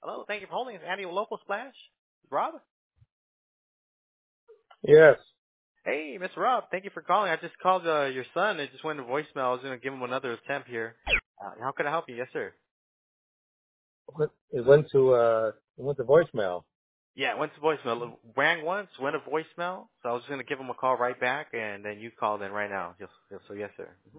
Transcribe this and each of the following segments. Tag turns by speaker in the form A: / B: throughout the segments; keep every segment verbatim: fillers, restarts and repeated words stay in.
A: Hello, thank you for holding. It's Andy with Local Splash. Rob?
B: Yes.
A: Hey, Mister Rob, thank you for calling. I just called uh, your son. It just went to voicemail. I was going to give him another attempt here. Uh, how can I help you? Yes, sir.
B: It went to uh it went to voicemail.
A: Yeah, it went to voicemail. It rang once, went to voicemail. So I was going to give him a call right back, and then you called in right now. Yes, yes, so yes, sir. hmm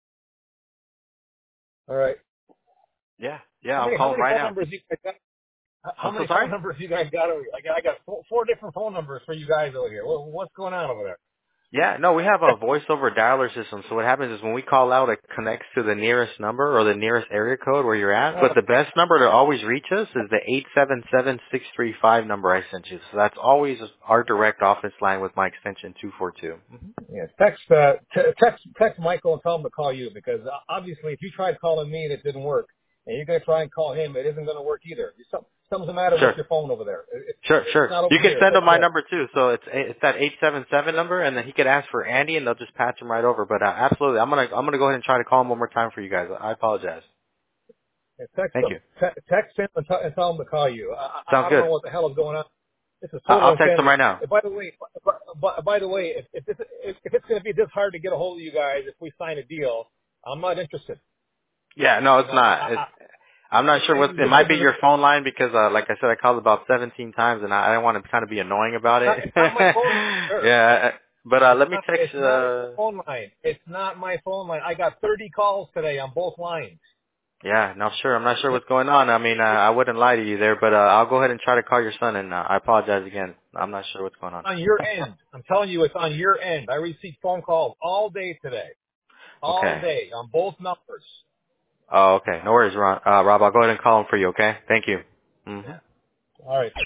B: All right.
A: Yeah, yeah,
B: How
A: I'll
B: many how
A: call him
B: many
A: right
B: phone
A: now.
B: numbers you guys got? How how
A: I'm so
B: many phone
A: sorry?
B: numbers you guys got over here? I got I got four, four different phone numbers for you guys over here. What, what's going on over there?
A: Yeah, no, we have a voice over dialer system. So what happens is when we call out, it connects to the nearest number or the nearest area code where you're at. But
B: Uh,
A: the best number to always reach us is the eight seven seven, six three five number I sent you. So that's always our direct office line with my extension two four two. Mm-hmm.
B: yeah. Text uh t- text text Michael and tell him to call you because uh, obviously if you tried calling me and it didn't work and you're gonna try and call him, it isn't gonna work either. Some, something's the matter with
A: Sure.
B: your phone over there. It, it,
A: Sure,
B: it's
A: sure.
B: not
A: You
B: over
A: can
B: here.
A: send
B: So,
A: him my
B: so
A: number too. So it's it's that eight seven seven number, and then he could ask for Andy, and they'll just patch him right over. But uh, absolutely, I'm gonna I'm gonna go ahead and try to call him one more time for you guys. I apologize.
B: yeah, text
A: Thank
B: him.
A: you.
B: Te- text him and, t- and tell him to call you. I, I,
A: Sounds
B: I don't
A: good.
B: know what the hell is going on. This is
A: I-
B: total
A: I'll text him
B: insanity.
A: right now.
B: Uh, By the way, by, by, by the way, if, if, this, if, if it's going to be this hard to get a hold of you guys, if we sign a deal, I'm not interested.
A: Yeah, no,
B: You
A: it's
B: know, I,
A: not.
B: I,
A: It's,
B: I,
A: I'm not sure
B: this
A: what
B: is
A: it
B: this
A: might be
B: is
A: your phone line because, uh, like I said, I called about seventeen times, and I, I don't want to kind of be annoying about
B: not,
A: it.
B: it's not my phone line, sir.
A: yeah, but uh,
B: It's
A: let me
B: not
A: text.
B: it's not my
A: Uh,
B: phone line. It's not my phone line. I got thirty calls today on both lines.
A: yeah, no, sure. I'm not sure what's going on. I mean, uh, I wouldn't lie to you there, but uh, I'll go ahead and try to call your son, and uh, I apologize again. I'm not sure what's going on.
B: On your end, I'm telling you, it's on your end. I received phone calls all day today, all
A: Okay.
B: day on both numbers.
A: Oh, okay. No worries, Ron. Uh, Rob. I'll go ahead and call him for you. Okay. Thank you. hmm
B: Yeah. All right.